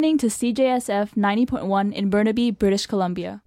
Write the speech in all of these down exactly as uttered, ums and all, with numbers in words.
Listening to C J S F ninety point one in Burnaby, British Columbia.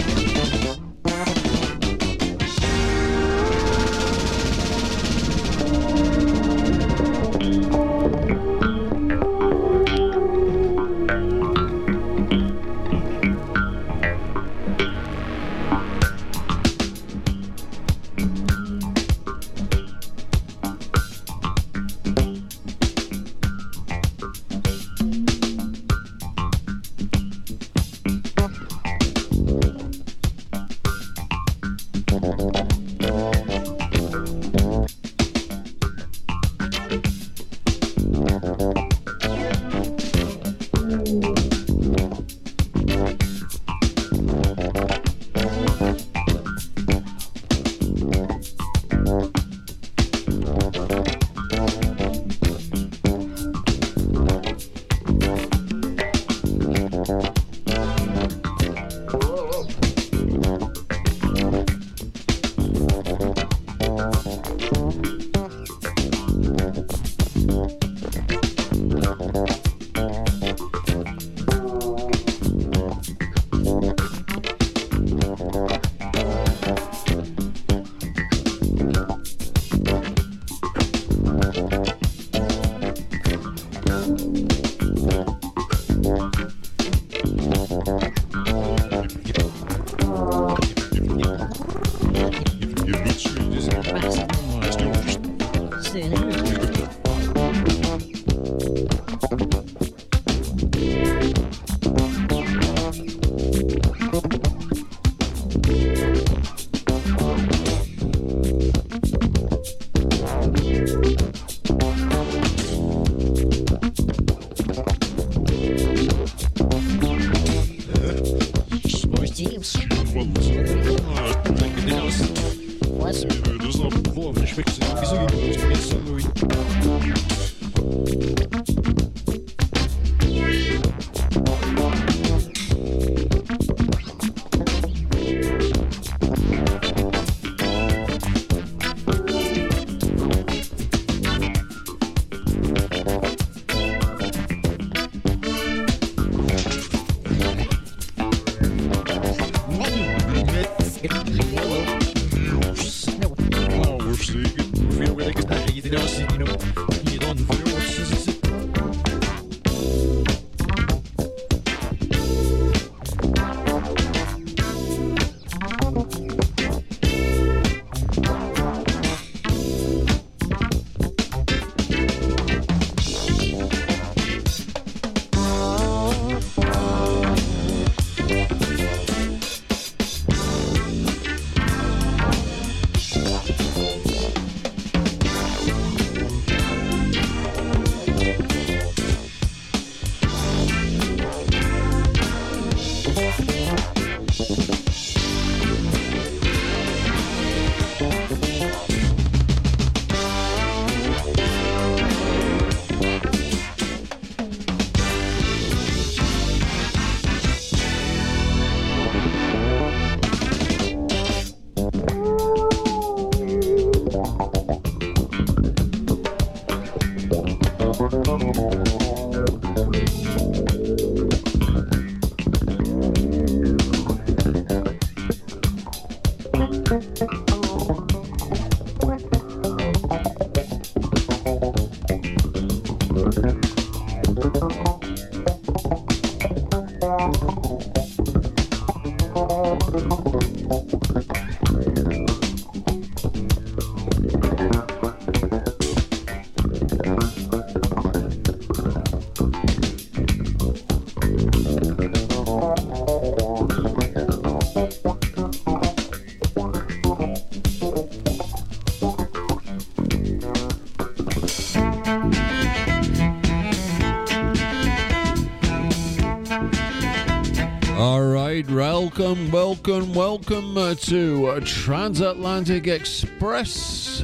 Welcome, welcome, welcome uh, to uh, Transatlantic Express.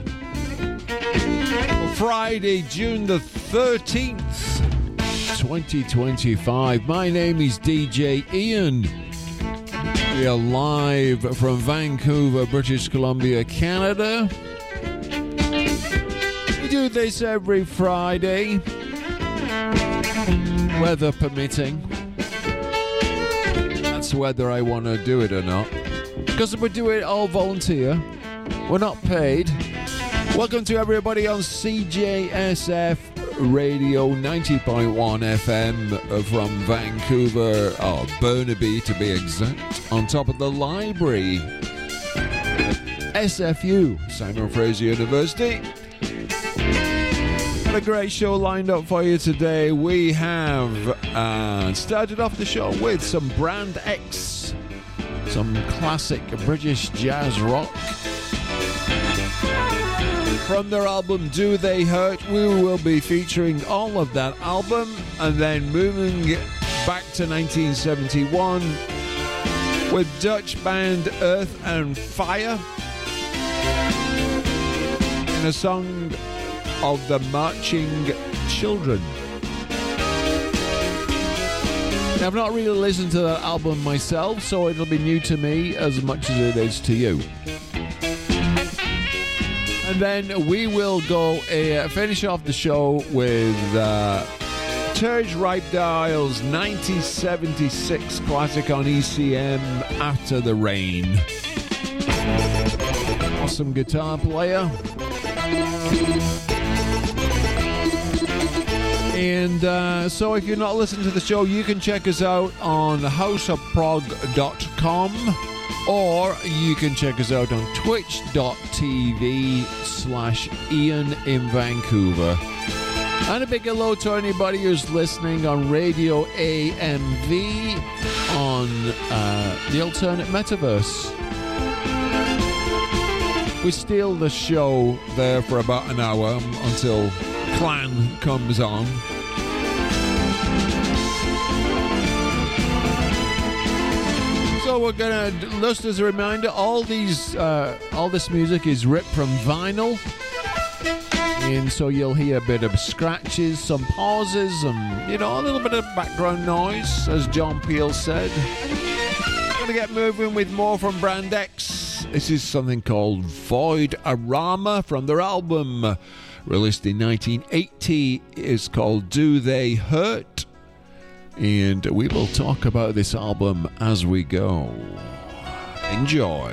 Friday, June the thirteenth, twenty twenty-five. My name is D J Ian. We are live from Vancouver, British Columbia, Canada. We do this every Friday. weather permitting. That's whether I want to do it or not. Because we do it all volunteer. We're not paid. Welcome to everybody on C J S F Radio ninety point one F M from Vancouver, or Burnaby to be exact, on top of the library. S F U, Simon Fraser University. What a great show lined up for you today. We have uh, started off the show with some Brand X, some classic British jazz rock. From their album Do They Hurt, we will be featuring all of that album, and then moving back to nineteen seventy-one with Dutch band Earth and Fire in a song of the Marching Children. Now, I've not really listened to that album myself, so it'll be new to me as much as it is to you. And then we will go uh, finish off the show with uh, Terge Ripe-Dial's nineteen seventy-six classic on E C M, After the Rain. Awesome guitar player. And uh, so if you're not listening to the show, you can check us out on house of prog dot com, or you can check us out on twitch.tv slash Ian in Vancouver. And a big hello to anybody who's listening on Radio A M V on uh, the Alternate Metaverse. We steal the show there for about an hour until Clan comes on. So we're gonna, just as a reminder, all these, uh, all this music is ripped from vinyl, and so you'll hear a bit of scratches, some pauses, and you know, a little bit of background noise, as John Peel said. We're gonna get moving with more from Brand X. This is something called Void-Arama from their album, released in nineteen eighty. It's called Do They Hurt? And we will talk about this album as we go. Enjoy.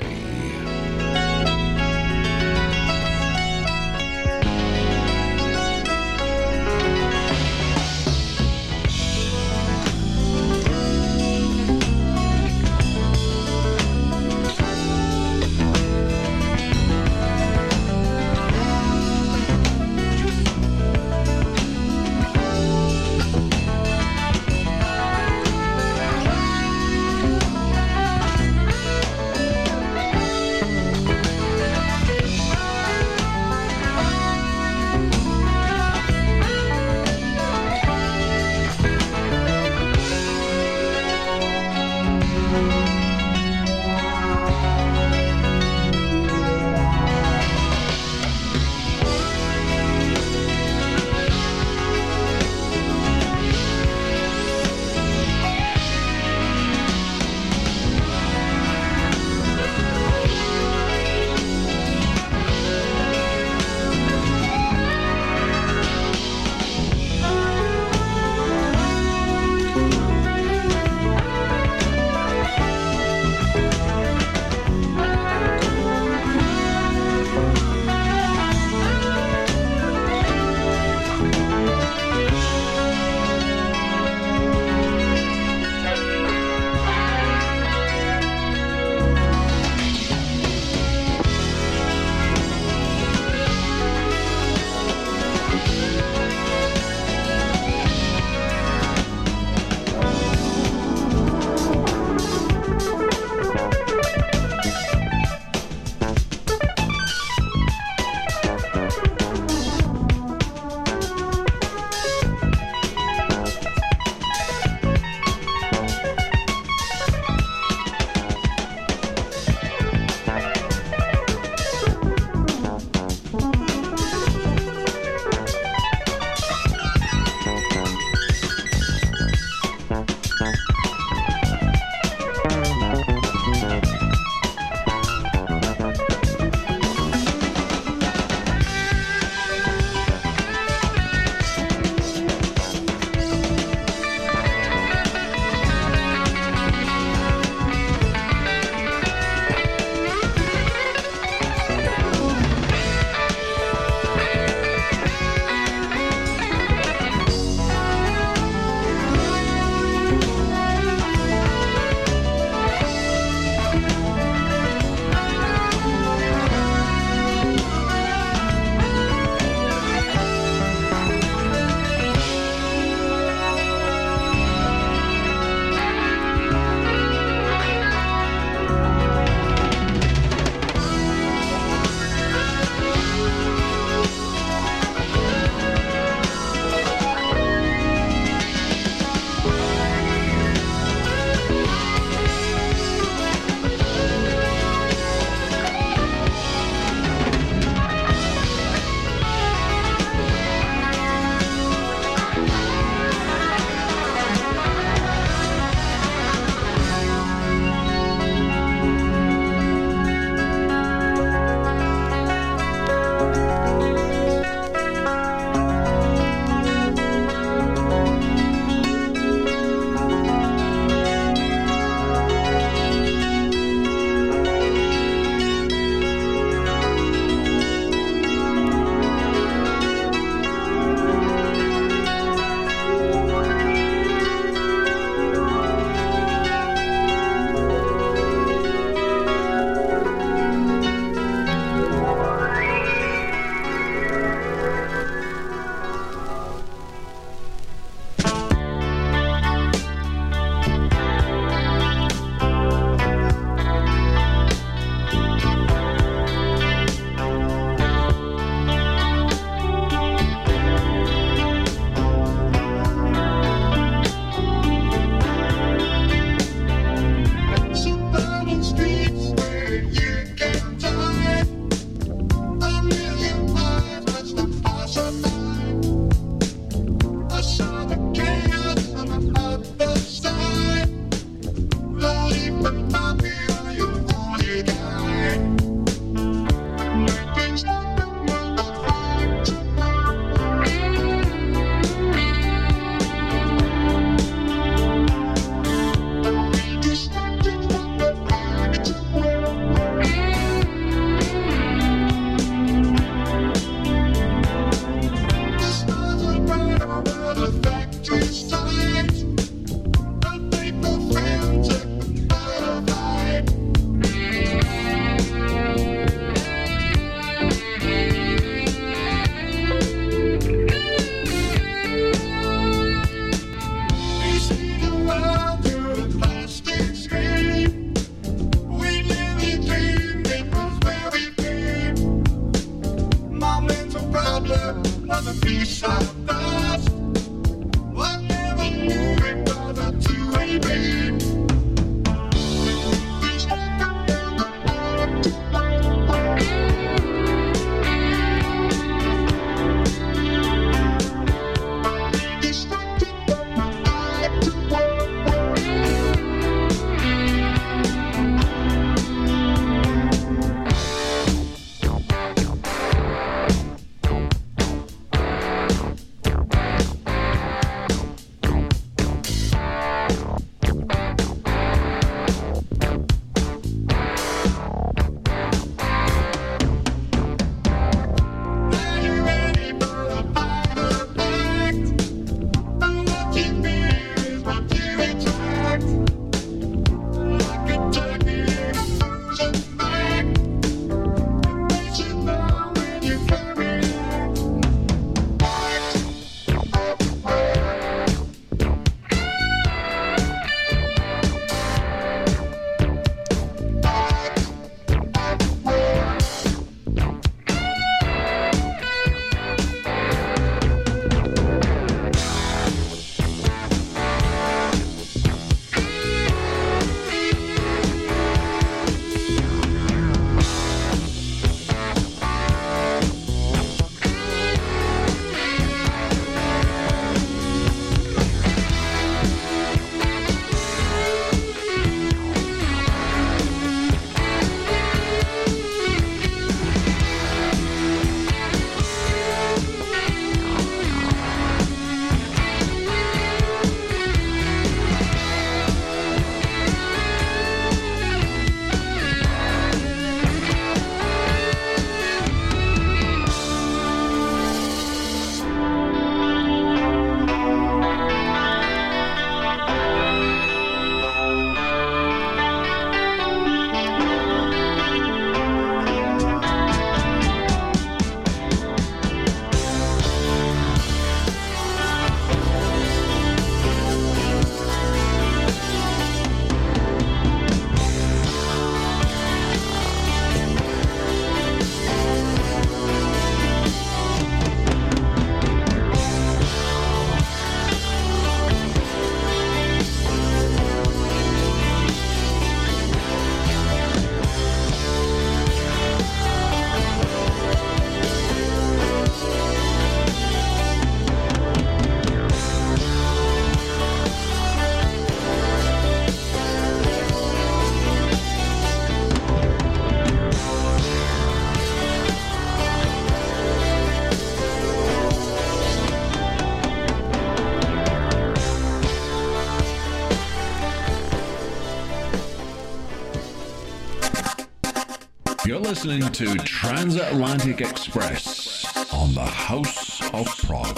listening to Transatlantic Express on the House of Prague.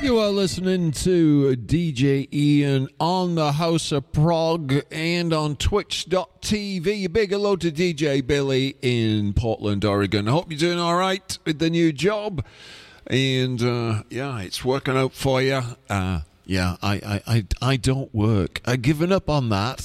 You are listening to D J Ian on the House of Prog and on twitch dot t v. Big hello to D J Billy in Portland, Oregon. I hope you're doing all right with the new job. And, uh, yeah, it's working out for you. Uh, yeah, I, I, I, I don't work. I've given up on that.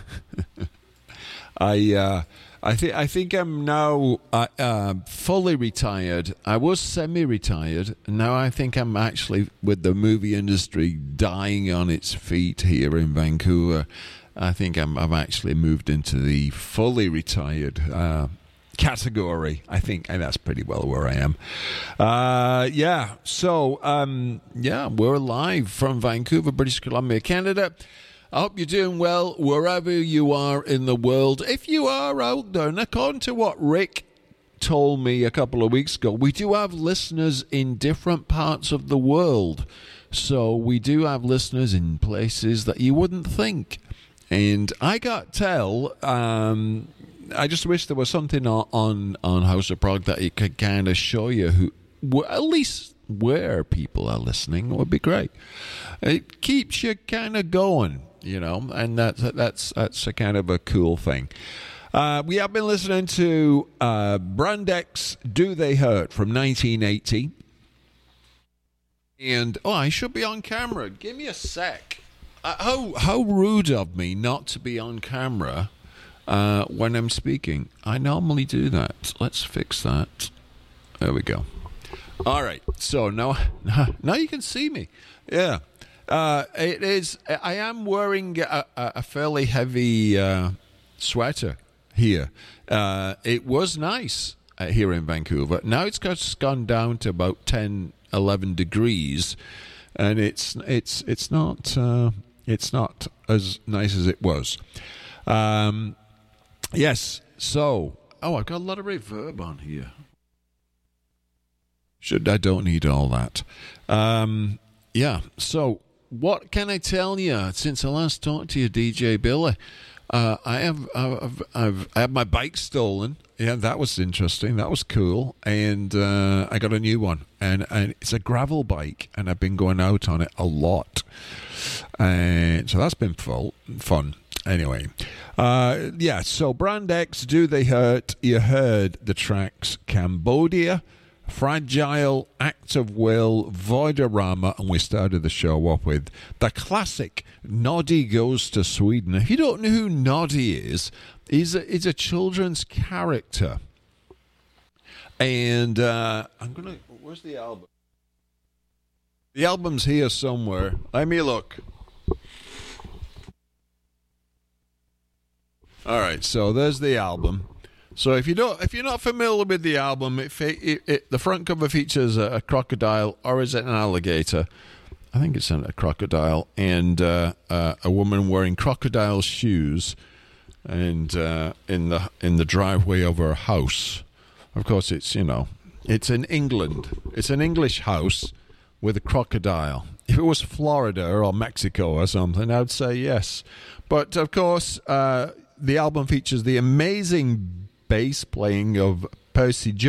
I... Uh, I think I think I'm now uh, uh, fully retired. I was semi-retired. Now I think I'm actually with the movie industry dying on its feet here in Vancouver. I think I'm I've actually moved into the fully retired uh, category. I think and that's pretty well where I am. Uh, yeah. So um, yeah, we're live from Vancouver, British Columbia, Canada. I hope you're doing well wherever you are in the world. If you are out there, and according to what Rick told me a couple of weeks ago, we do have listeners in different parts of the world. So we do have listeners in places that you wouldn't think. And I got tell, um, I just wish there was something on, on, on House of Prog that it could kind of show you who, well, at least where people are listening. It would be great. It keeps you kind of going. You know, and that's that's that's a kind of a cool thing. Uh, we have been listening to uh, Brand X, Do They Hurt from nineteen eighty. And, oh, I should be on camera. Give me a sec. Uh, how, how rude of me not to be on camera uh, when I'm speaking. I normally do that. Let's fix that. There we go. All right. So now, now you can see me. Yeah. Uh, it is. I am wearing a, a fairly heavy uh, sweater here. Uh, it was nice uh, here in Vancouver. Now it's just gone down to about ten, eleven degrees, and it's it's it's not uh, it's not as nice as it was. Um, yes. So, oh, I've got a lot of reverb on here. Should I don't need all that. Um, yeah. So. What can I tell you? Since I last talked to you, D J Billy, uh, I have I've, I've I had my bike stolen. Yeah, that was interesting. That was cool, and uh, I got a new one, and, and it's a gravel bike, and I've been going out on it a lot, and so that's been full, fun. Anyway, uh, yeah. So Brand X, Do They Hurt? You heard the tracks Cambodia, Fragile, Act of Will, Voidorama, and we started the show off with the classic Noddy Goes to Sweden. If you don't know who Noddy is, he's a, he's a children's character. And uh, I'm going to... Where's the album? The album's here somewhere. Let me look. All right, so there's the album. So if you don't, if you're not familiar with the album, it, it, it, the front cover features a, a crocodile, or is it an alligator? I think it's a crocodile, and uh, uh, a woman wearing crocodile shoes, and uh, in the in the driveway of her house. Of course, it's you know, it's in England. It's an English house with a crocodile. If it was Florida or Mexico or something, I'd say yes. But of course, uh, the album features the amazing bass playing of Percy Jones.